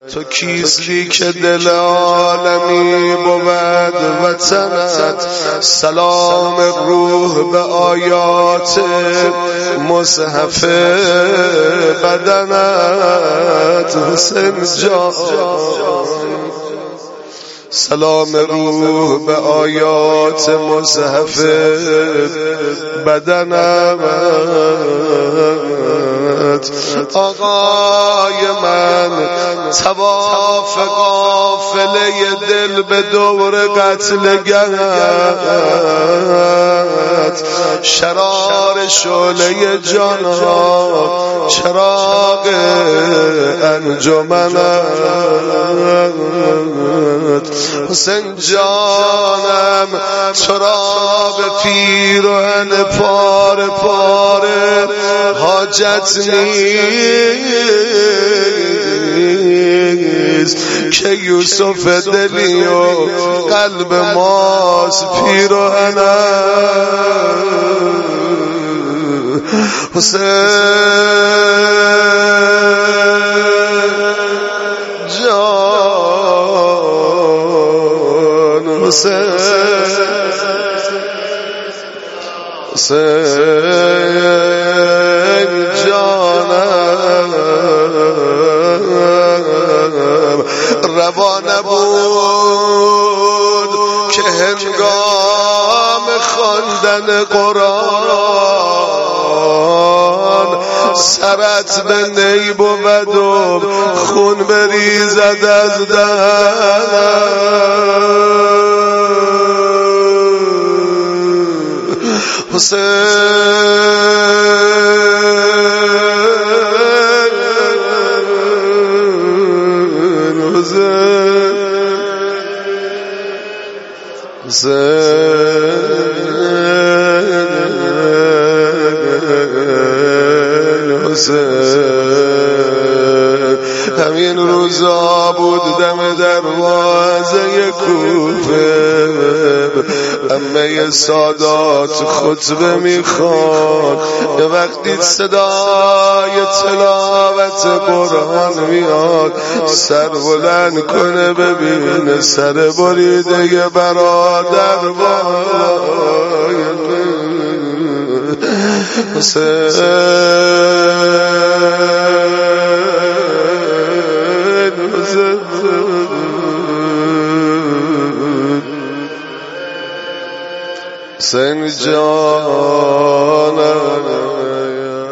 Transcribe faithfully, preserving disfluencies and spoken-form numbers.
تو کیستی که دل عالمی بود وطنت، سلام روح به آیات مصحف بدنت حسین جان، سلام روح به آیات مصحف بدنت. آقای من طواف قافله دل به دور قتلگرت، شرار شعله جان را چراغ انجمنت. حسین جانم چرا به پیرهن پاره پاره حاجت نیست که یوسف دلی و قلب ماست پیرهنم. حسین جان، حسین حسین جانم روا نبود که هنگام خواندن قرآن سرت به نی بود و خون بریزد از دهنت. حسین همین روزا بود دم دروازه کوفه، عمه سادات خطبه میخوان، یه وقتی صدای تلاوت قرآن میاد سر بلند کنه ببینه سر بریده یه برادر بالای حسین حسین جان